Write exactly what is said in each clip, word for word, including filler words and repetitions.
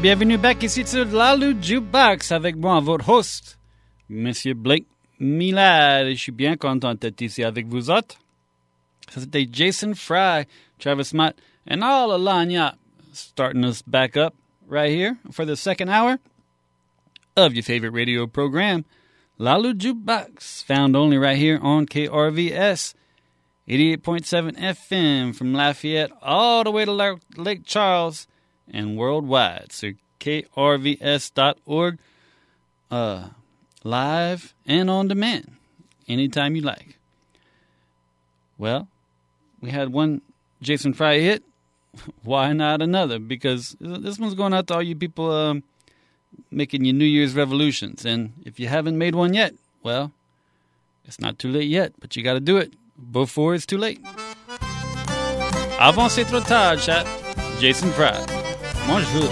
bienvenue back ici sur Lalu Jukebox avec moi, votre host, Monsieur Blake Millard. Je suis bien content d'être ici avec vous autres. Ça, c'était Jason Fry, Travis Mott, and all the line-up, starting us back up right here for the second hour of your favorite radio program, Lalu Jukebox, found only right here on K R V S, eighty-eight point seven F M from Lafayette all the way to Lake Charles and worldwide. So K R V S dot org, uh, live and on demand, anytime you like. Well, we had one Jason Fry hit. Why not another? Because this one's going out to all you people um, making your New Year's revolutions. And if you haven't made one yet, well, it's not too late yet, but you got to do it before it's too late. Avant c'est trop tard, chat. Jason Fry. Bonjour.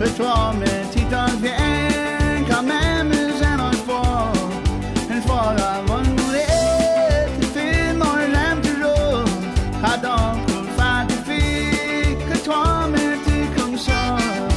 toi, mais tu t'en viens quand même, j'en ai fort, une fois avant de mourir, tu fais mon j'aime toujours, ah donc, pour faire des filles, que toi, mais tu comme ça.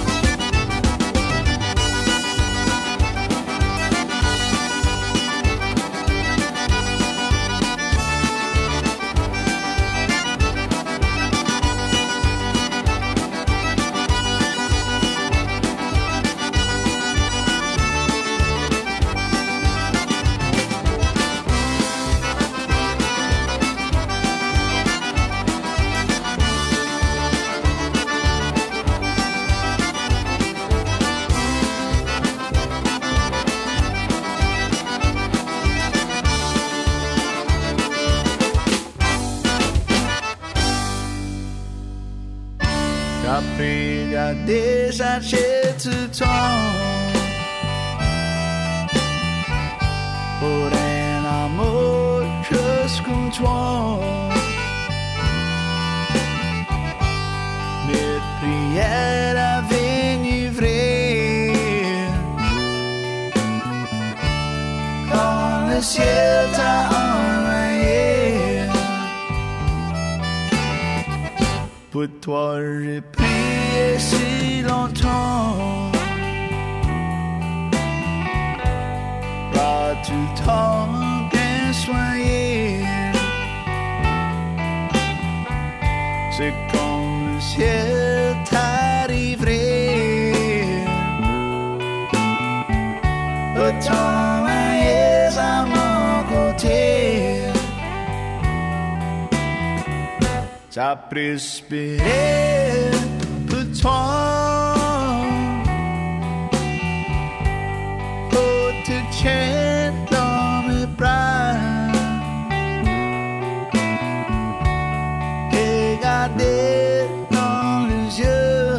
Appris à désacher tout temps pour un amour juste comme toi. Mes prières avaient enivré quand le ciel t'a envoyé. Pour toi j'ai prié si longtemps, pas tout le temps bien soigné. C'est comme le ciel t'arriverait, le temps est à mon côté. Ça prospérait pour toi, pour te tenir dans mes bras et garder dans les yeux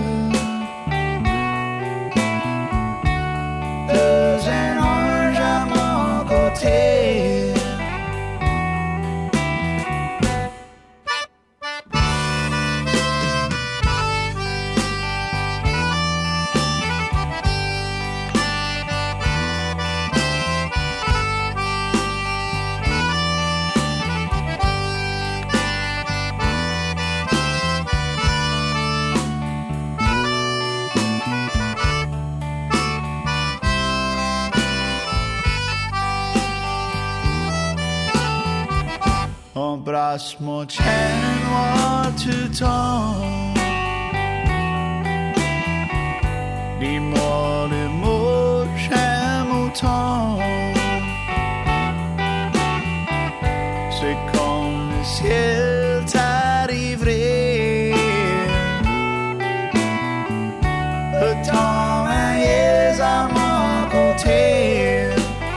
deux anges à mon côté. Embrasse mon chien noir tout le temps, dis-moi les mots j'aime autant. C'est comme le ciel t'arriverait, le temps est à mon côté.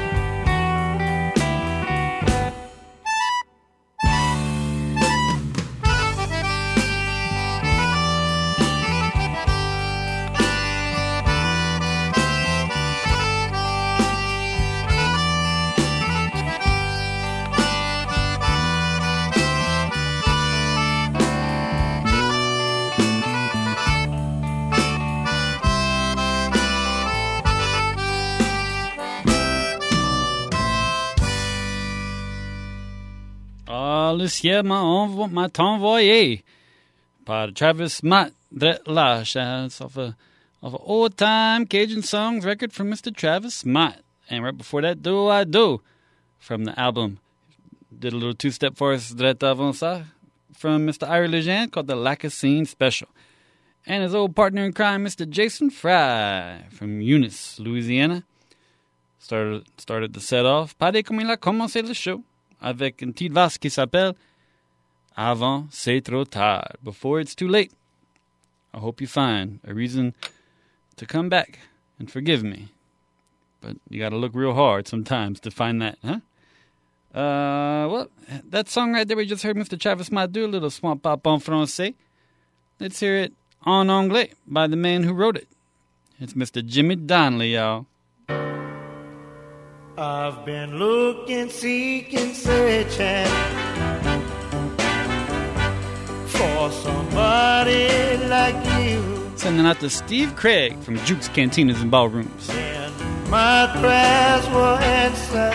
Le ciel m'a envo- m'a envoyé par Travis Mott, Drette Lâche. It's off a, off a old-time Cajun songs record from Mister Travis Mott. And right before that, Do I Do from the album. Did a little two-step for us, Drette avant ça, from Mister Ira Legend called the Lacassine Special. And his old partner in crime, Mister Jason Fry from Eunice, Louisiana. Started, started the set off. Pareil comme il a commencé le show, avec une petite valse qui s'appelle Avant c'est trop tard, Before It's Too Late. I hope you find a reason to come back and forgive me. But you got to look real hard sometimes to find that, huh? Uh, well, that song right there we just heard Mister Travis Mott do, a little swamp pop en français. Let's hear it en anglais by the man who wrote it. It's Mister Jimmy Donnelly, y'all. I've been looking, seeking, searching for somebody like you. Sending out to Steve Craig from Juke's Cantinas and Ballrooms. And my prayers were answered.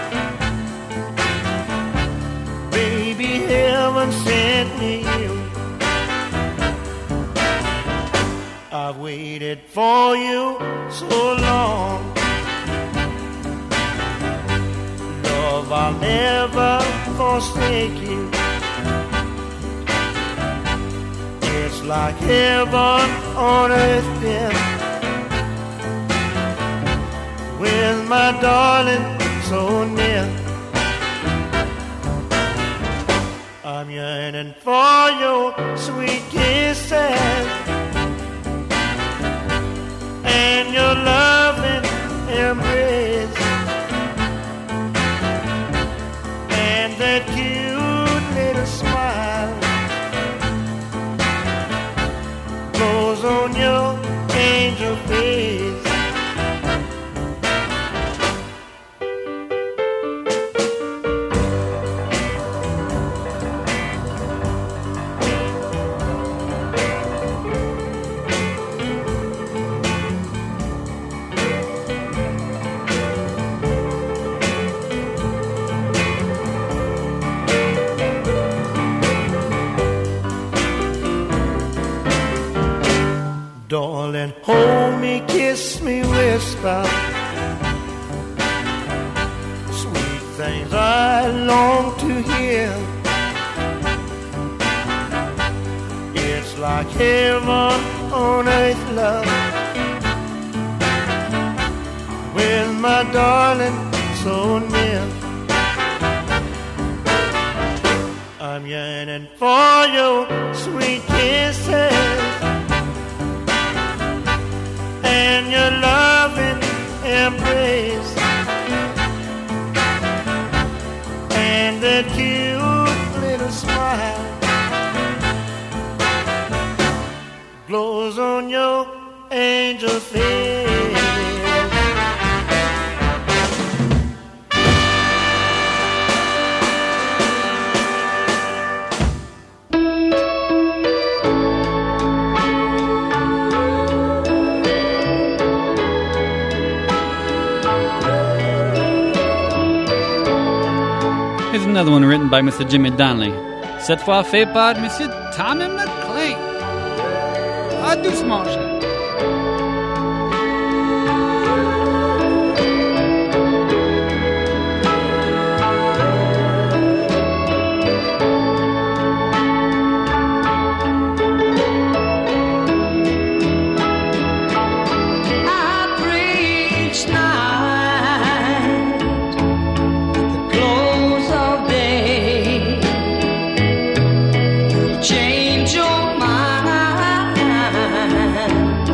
Baby, heaven sent me you. I've waited for you so long. Love, I'll never forsake you. It's like heaven on earth then, with my darling so near. I'm yearning for your sweet kisses and your loving embrace, and that cute little smile goes on your angel face. Darling, hold me, kiss me, whisper sweet things I long to hear. It's like heaven on earth, love, with my darling so near. I'm yearning for your sweet kisses and your loving embrace, and that cute little smile glows on your angel face. Here's another one written by Mister Jimmy Donnelly. Cette fois fait par Monsieur Tommy McLean. Ah, doucement, cher. Change your mind.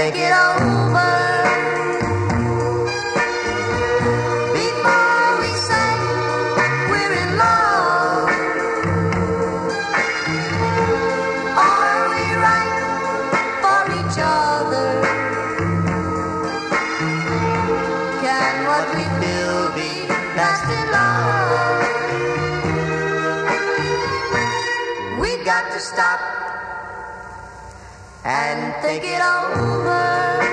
think it over before we say we're in love. Are we right for each other? Can what we feel be lasting love? We got to stop and think it over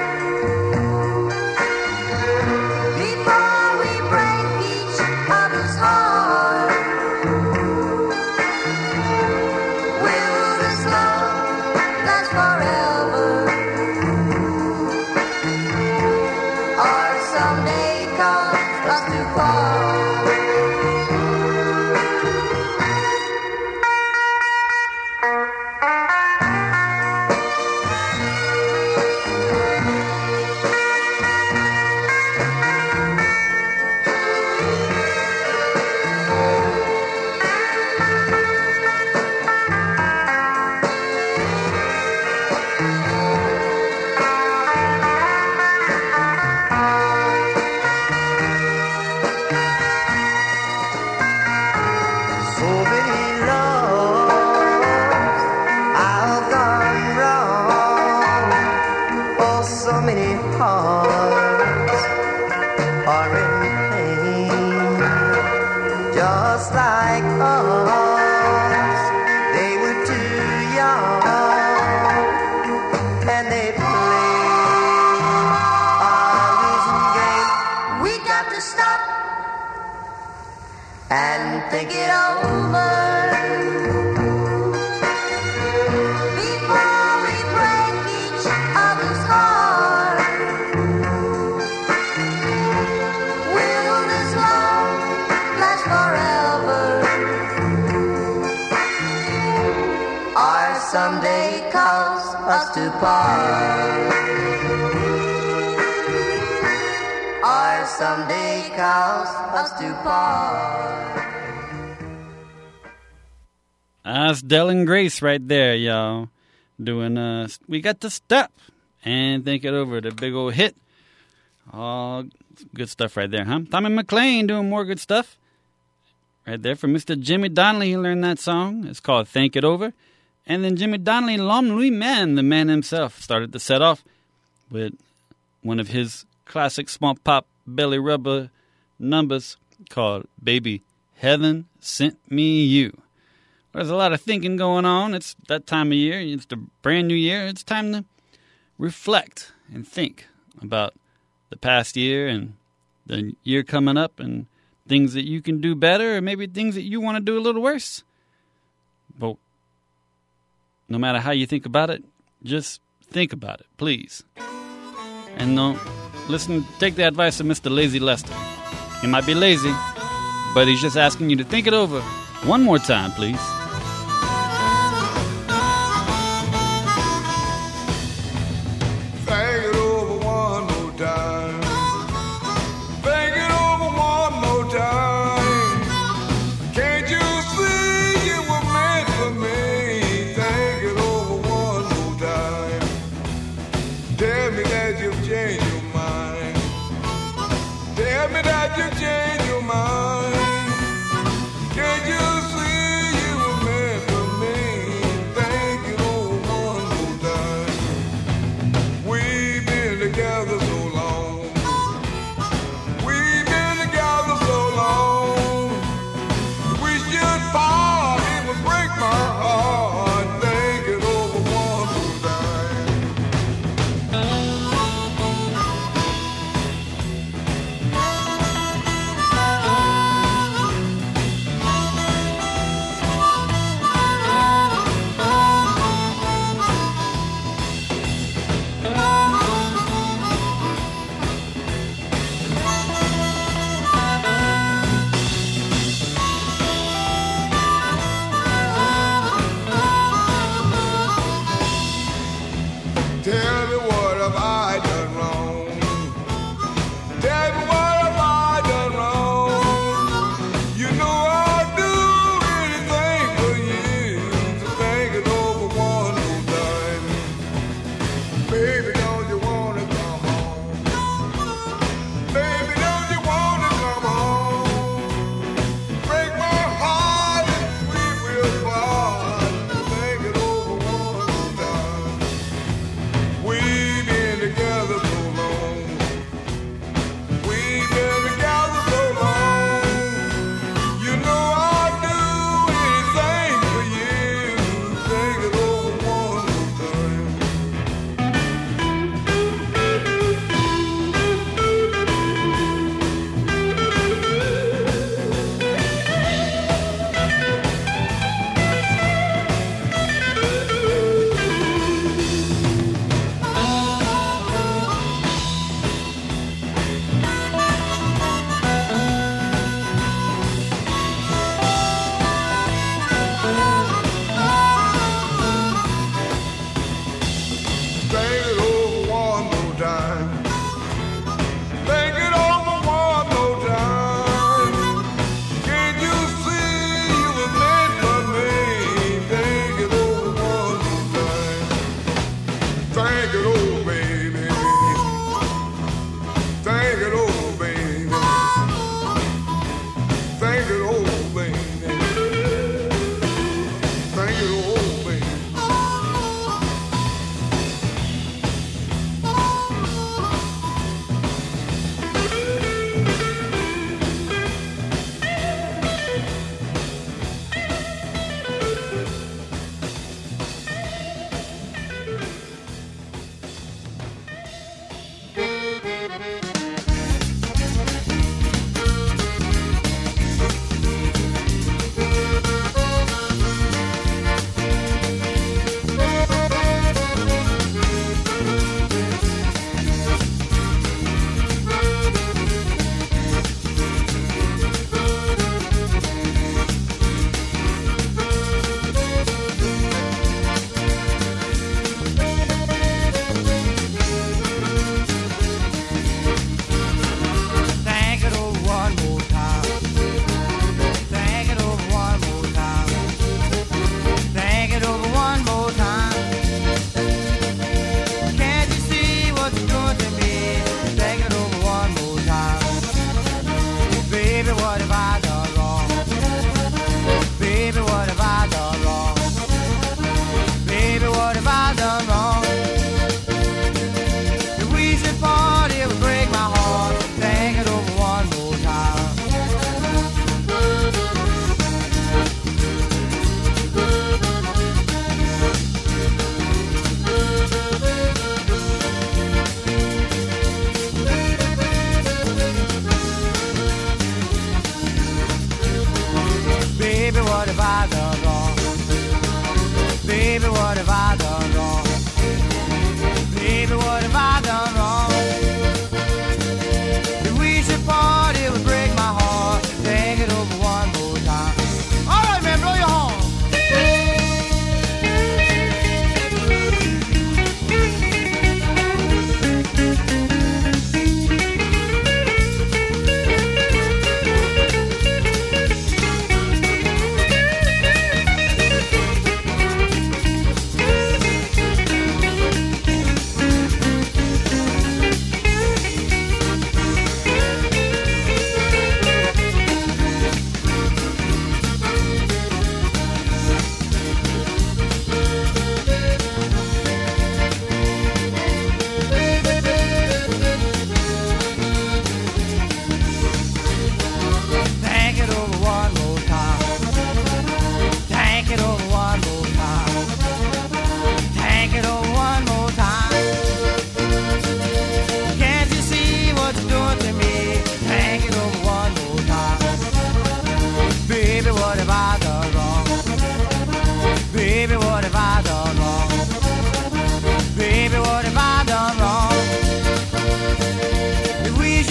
before we break each other's heart. Will this love last forever, or someday cause us to part? Think it over before we break each other's heart. Will this love last forever, or someday cause us to part? Or someday cause us to part? That's Del Grace right there, y'all. Doing, uh, we got to stop and think it over. The big old hit. All good stuff right there, huh? Tommy McLean doing more good stuff. Right there from Mister Jimmy Donnelly. He learned that song. It's called Think It Over. And then Jimmy Donnelly, L'Homme Lui-Même, the man himself, started to set off with one of his classic small pop belly rubber numbers called Baby Heaven Sent Me You. There's a lot of thinking going on. It's that time of year. It's the brand new year. It's time to reflect and think about the past year and the year coming up and things that you can do better or maybe things that you want to do a little worse. But no matter how you think about it, just think about it, please. And don't listen, take the advice of Mister Lazy Lester. He might be lazy, but he's just asking you to think it over one more time, please.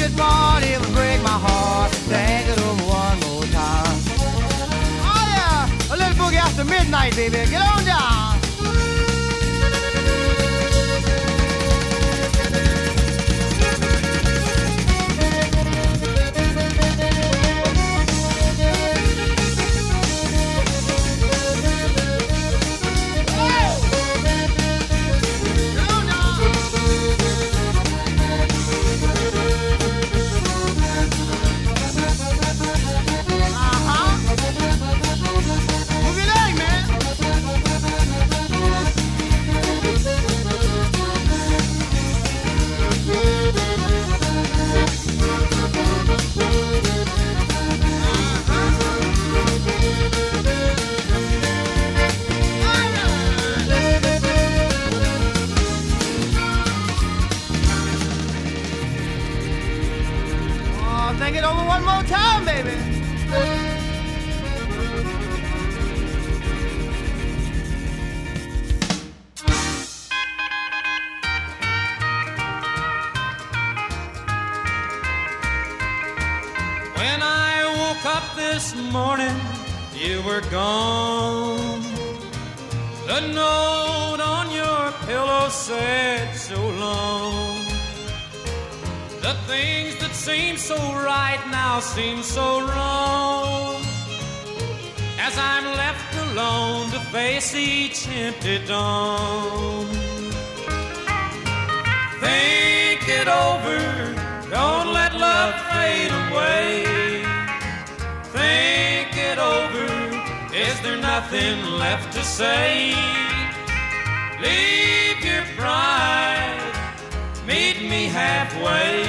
just want it would break my heart. Think it over one more time. Oh yeah, a little boogie after midnight, baby. Get on down. Think it over one more time, baby. When I woke up this morning, you were gone. The note on your pillow said so long. The things that seem so right now seem so wrong, as I'm left alone to face each empty dawn. Think it over, don't let love fade away. Think it over, is there nothing left to say? Leave your pride, meet me halfway.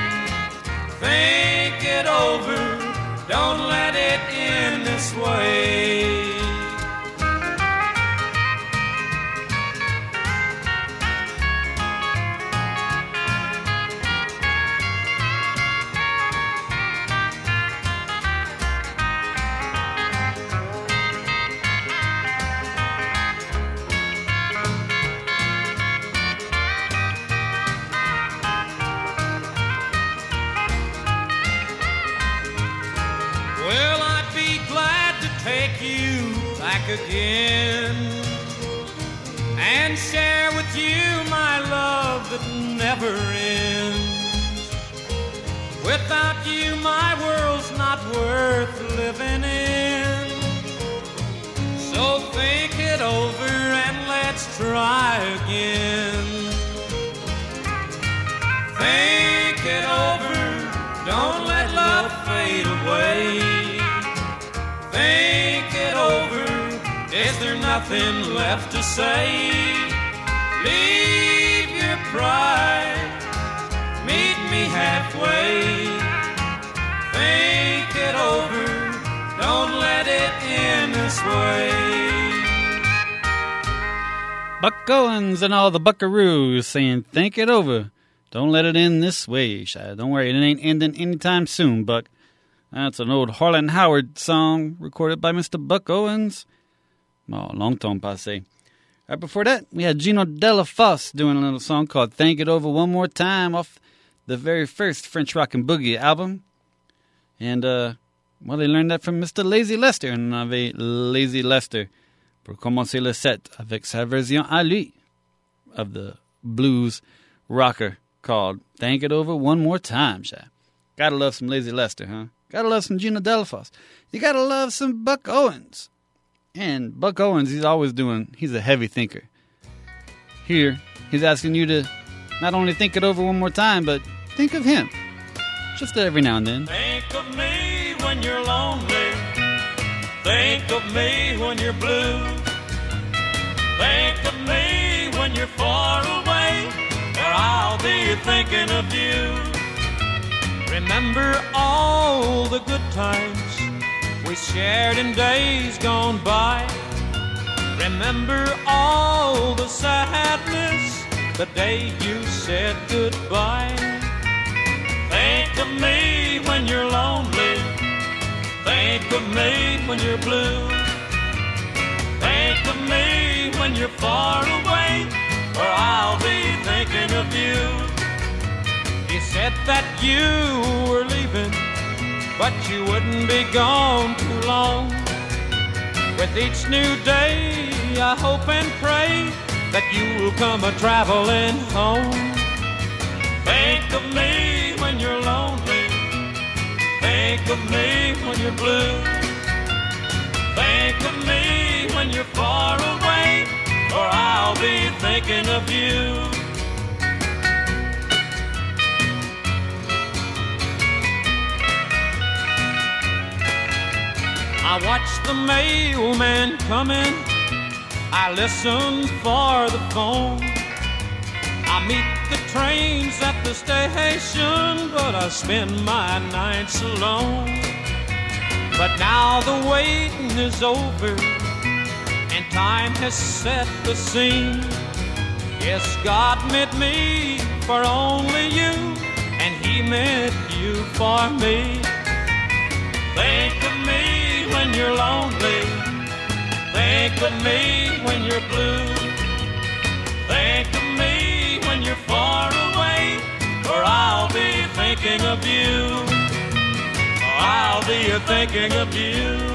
Think it over, don't let it end this way. Again and share with you my love that never ends. Without you my world's not worth living in. So think it over and let's try again. Think it over, don't let love fade away. Think it over, is there nothing left to say? Leave your pride, meet me halfway. Think it over, don't let it end this way. Buck Owens and all the buckaroos saying, think it over. Don't let it end this way. Don't worry, it ain't ending anytime soon, Buck. That's an old Harlan Howard song recorded by Mister Buck Owens. Oh, long time passé. Right before that, we had Gino Della Fosse doing a little song called Think It Over One More Time off the very first French Rock and Boogie album. And, uh, well, they learned that from Mister Lazy Lester. And on avait Lazy Lester pour commencer le set avec sa version à lui of the blues rocker called Think It Over One More Time. Gotta love some Lazy Lester, huh? Gotta love some Gino Della Fosse. You gotta love some Buck Owens. And Buck Owens, he's always doing, he's a heavy thinker. Here, he's asking you to not only think it over one more time, but think of him. Just every now and then. Think of me when you're lonely. Think of me when you're blue. Think of me when you're far away, or I'll be thinking of you. Remember all the good times we shared in days gone by. Remember all the sadness the day you said goodbye. Think of me when you're lonely. Think of me when you're blue. Think of me when you're far away, or I'll be thinking of you. You said that you were leaving, but you wouldn't be gone too long. With each new day, I hope and pray that you'll come a-traveling home. Think of me when you're lonely. Think of me when you're blue. Think of me when you're far away, or I'll be thinking of you. I watch the mailman coming, I listen for the phone. I meet the trains at the station, but I spend my nights alone. But now the waiting is over, and time has set the scene. Yes, God meant me for only you, and He meant you for me. Think of me when you're lonely. Think of me when you're blue. Think of me when you're far away, or I'll be thinking of you. I'll be thinking of you.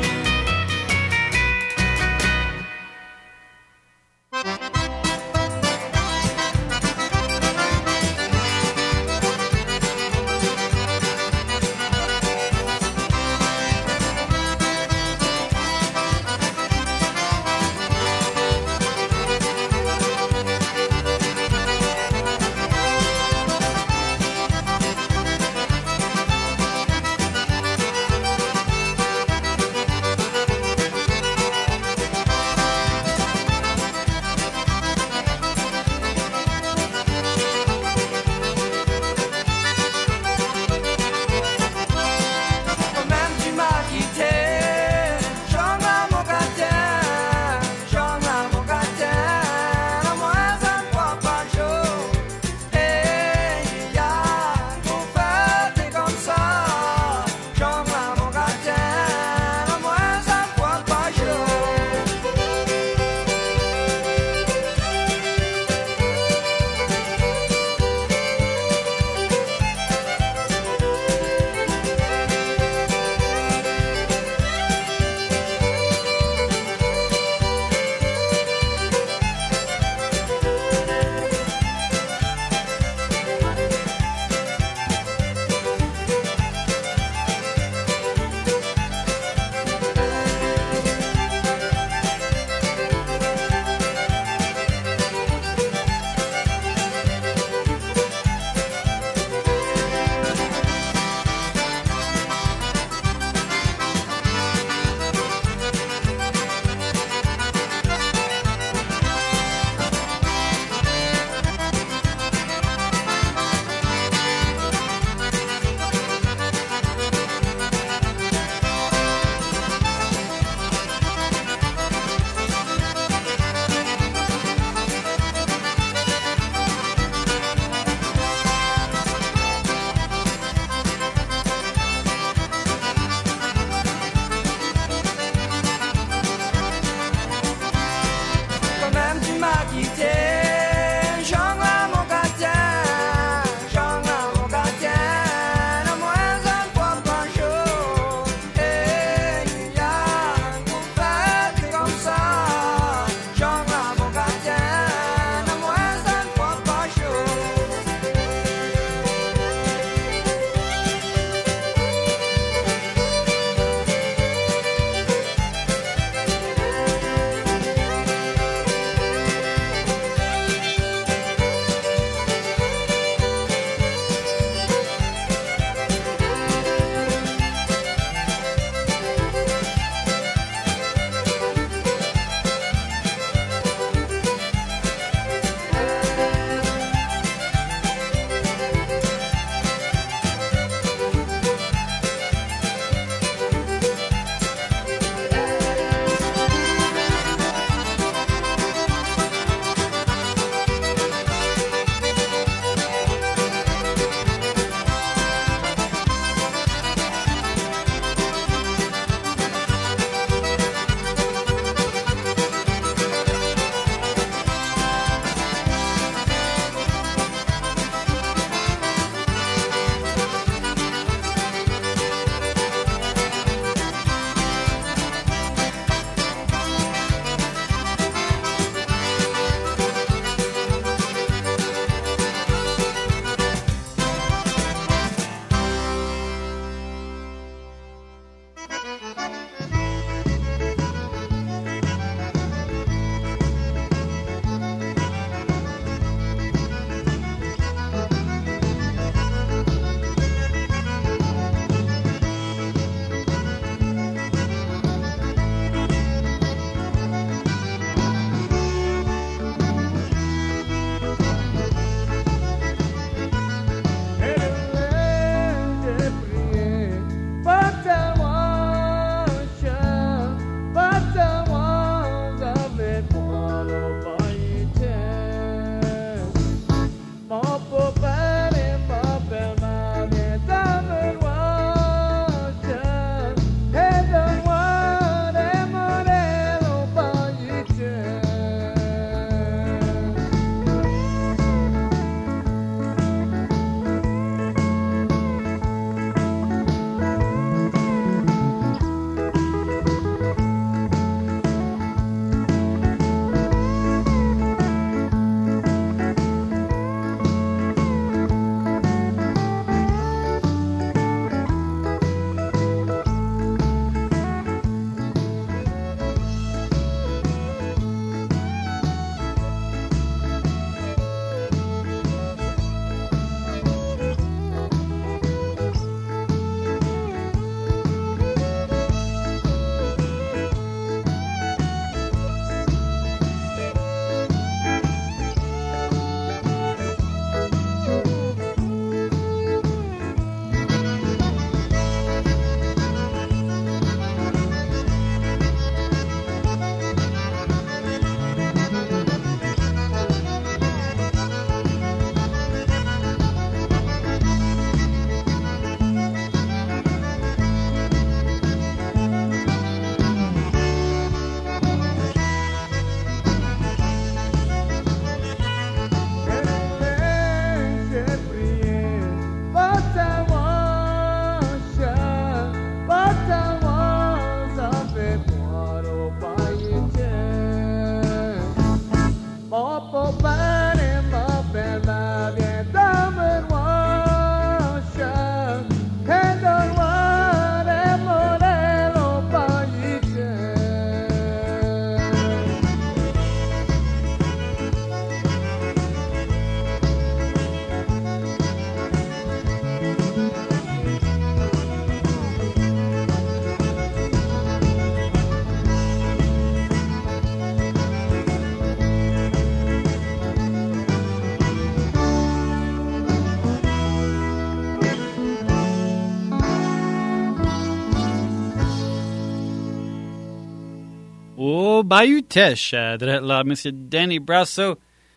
au Bayou Teche, à droite là, Monsieur Danny Brasso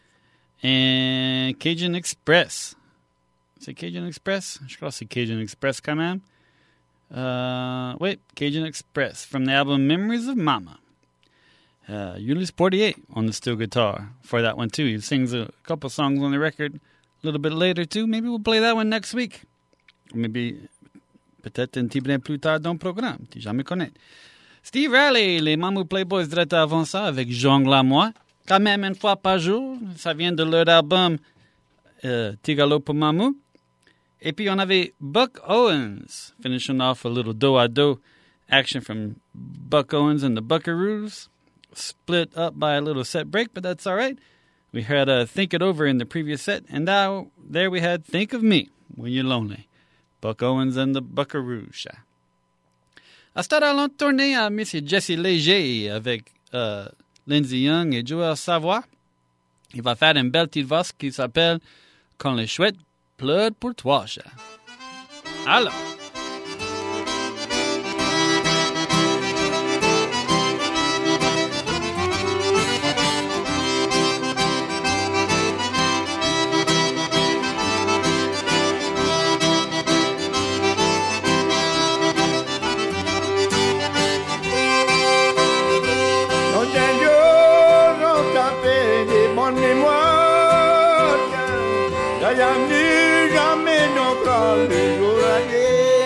et Cajun Express. C'est Cajun Express? Je crois que c'est Cajun Express quand même. Uh, wait, Cajun Express from the album Memories of Mama. Uh, Ulysse Portier on the steel guitar for that one too. He sings a couple songs on the record a little bit later too. Maybe we'll play that one next week. Or maybe peut-être un petit peu plus tard dans le programme. Tu jamais connais. Steve Riley, les Mamou Playboys direct avant ça avec Jean Glamois. Quand même une fois par jour. Ça vient de leur album uh, Tigalo pour Mamou. Et puis on avait Buck Owens, finishing off a little do-a-do action from Buck Owens and the Buckaroos. Split up by a little set break, but that's all right. We had uh, Think It Over in the previous set, and now there we had Think of Me When You're Lonely. Buck Owens and the Buckaroos. À ce temps-là, on tournait à M. Jesse Léger avec uh, Lindsey Young et Joël Savoie. Il va faire une belle petite voix qui s'appelle Quand les chouettes pleurent pour toi. Alors. Jamais non plus, le jour à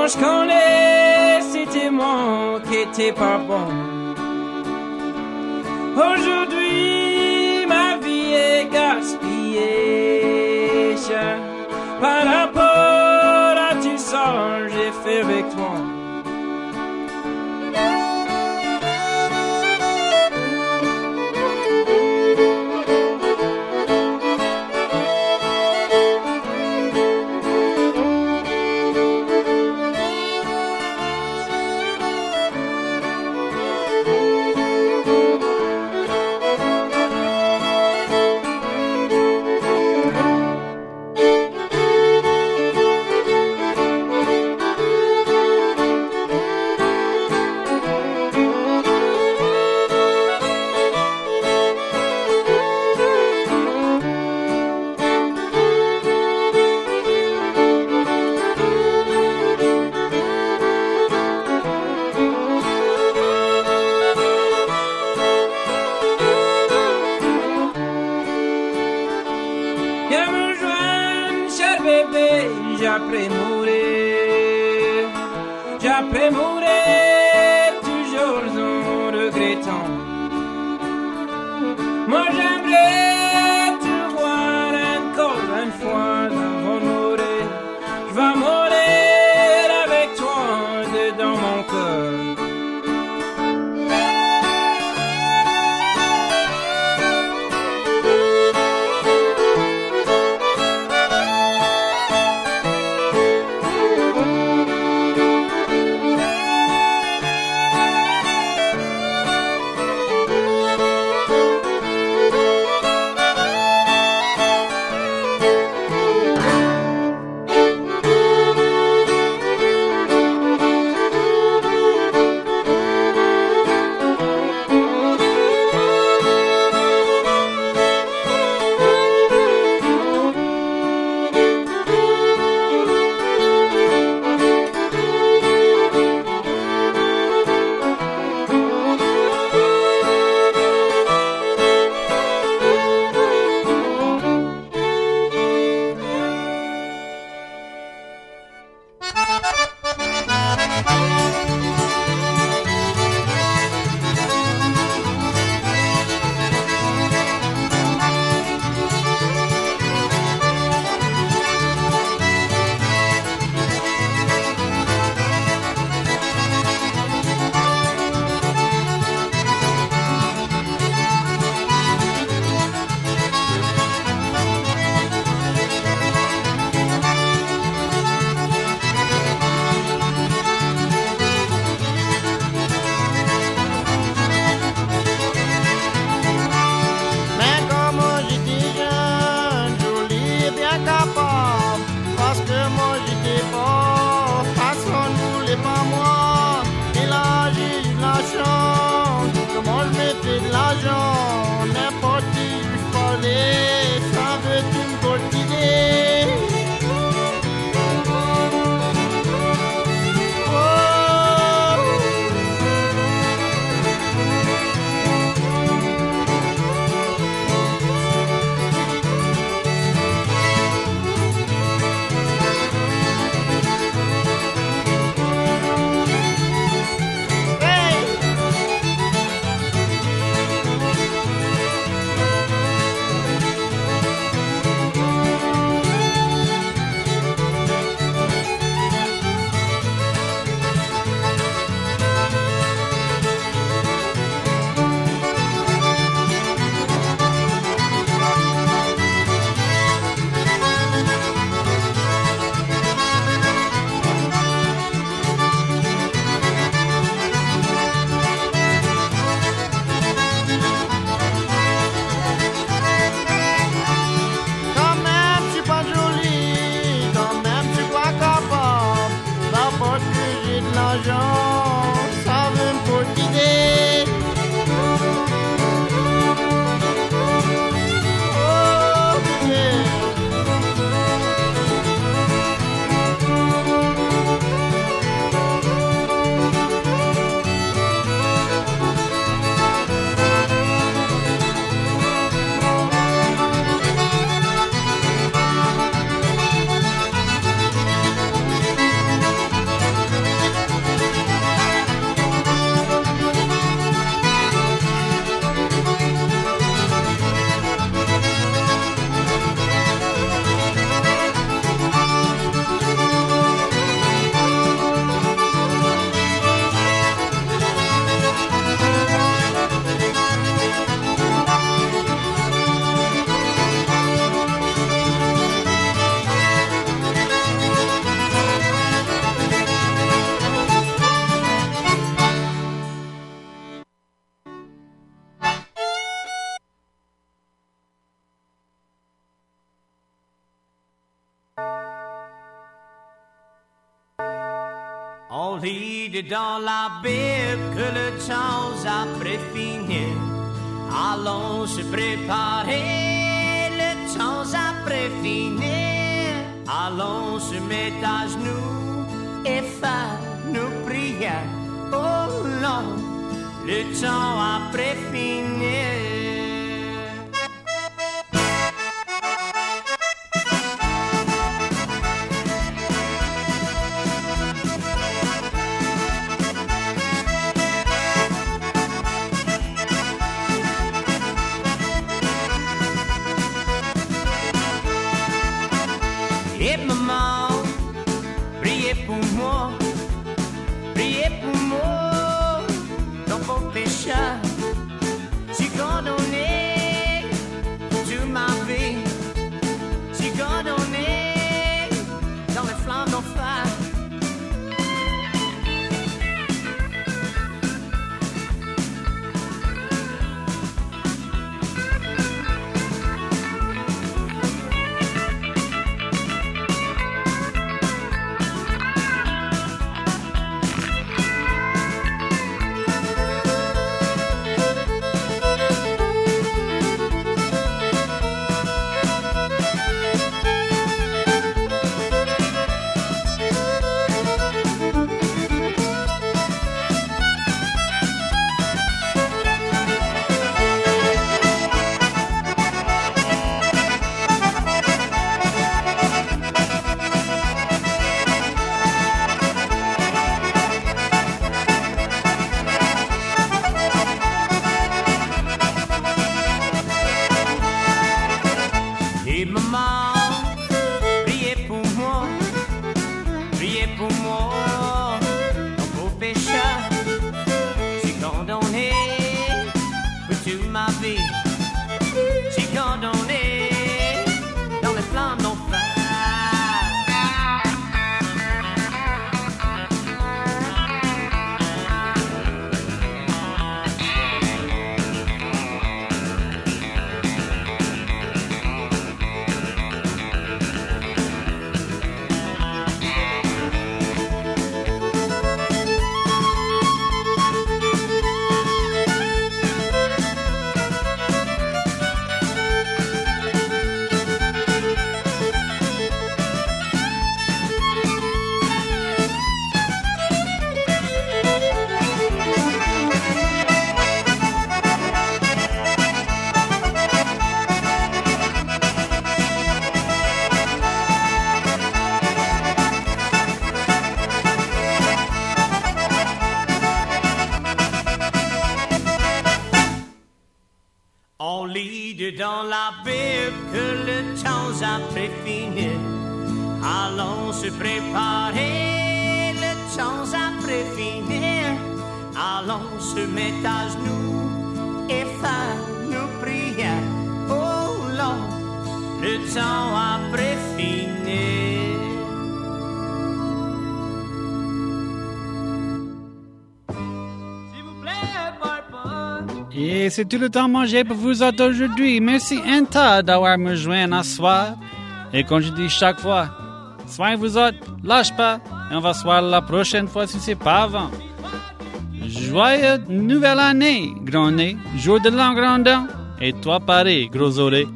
Quand je connais, c'était moi qui était pas bon. Aujourd'hui, ma vie est gaspillée. Par rapport à tout ça, j'ai fait avec toi. J'apprends mourir, j'apprends mourir toujours en regrettant. Moi j'aimerais te voir encore une fois avant de mourir. Je vais mourir avec toi dedans mon cœur. On lit dans la Bible que le temps après finir. Allons se préparer, le temps après finir. Allons se mettre à genoux et faire nos prières. Oh non, le temps après finir. Et maman, priez pour moi, priez pour moi, dans vos péchés, si condamné toute ma vie, si condamné dans les flammes d'enfer. Et maman, priez pour moi, priez pour moi, dans vos péchés, j'ai condamné pour toute ma vie, j'ai condamné dans les flammes d'enfer. On lit dans la Bible que le temps après finir. Allons se préparer, le temps après finir. Allons se mettre à genoux et faire nos prières. Oh Lord, le temps après finir. Et c'est tout le temps mangé pour vous autres aujourd'hui. Merci un tas d'avoir me joint à soir. Et comme je dis chaque fois, soyez vous autres, lâche pas. Et on va se voir la prochaine fois si c'est pas avant. Joyeux nouvelle année, grand nez, jour de l'an grandin. Et toi pareil, gros oreilles.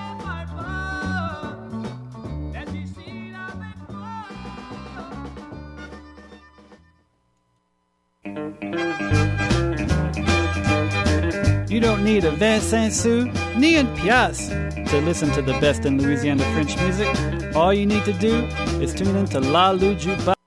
You don't need a vingt-cinq sous, ni une pièce to listen to the best in Louisiana French music. All you need to do is tune in to La Lou Jukebox.